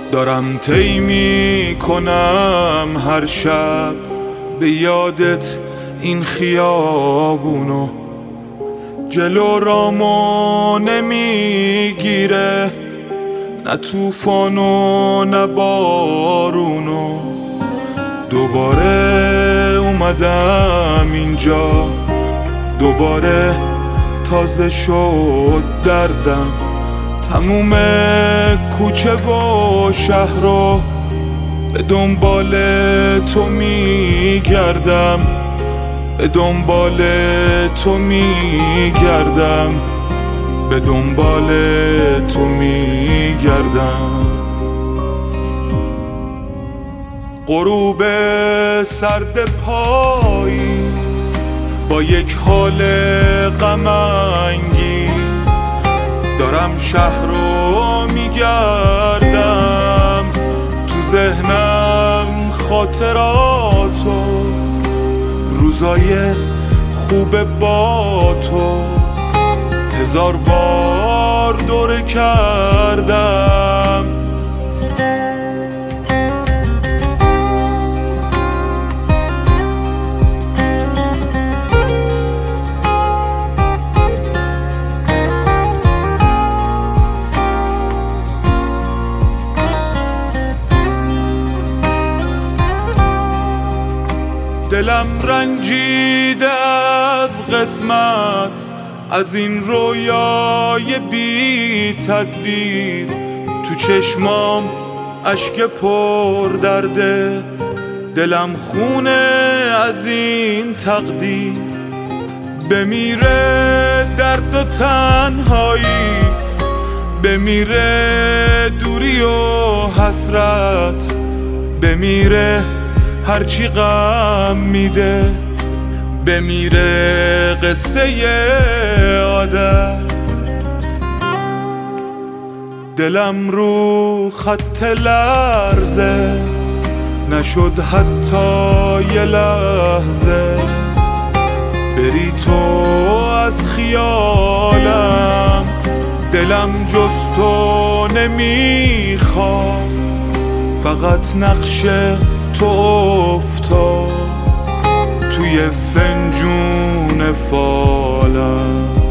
دارم طی میکنم هر شب به یادت این خیابونو، جلو رامو نمیگیره نه طوفانو نه بارونو. دوباره اومدم اینجا، دوباره تازه شد دردم، تموم کوچه و شهر رو به دنبال تو میگردم، به دنبال تو میگردم، به دنبال تو میگردم. غروب سرد پاییز با یک حال غم انگیز، دارم شهر رو میگردم، تو ذهنم خاطراتو، روزای خوب با تو، هزار بار دوره کردم. دلم رنجیده از قسمت، از این رویای بی تدبیر، تو چشمام اشک پر درده، دلم خونه از این تقدیر. بمیره درد و تنهایی، بمیره دوری و حسرت، بمیره هرچی غم میده، بمیره قصه عادت. دلم رو خط لرزه نشد حتی یه لحظه، بری تو از خیالم، دلم جز تو نمیخواد، فقط نقشه تو افتاد توی فنجون فالم.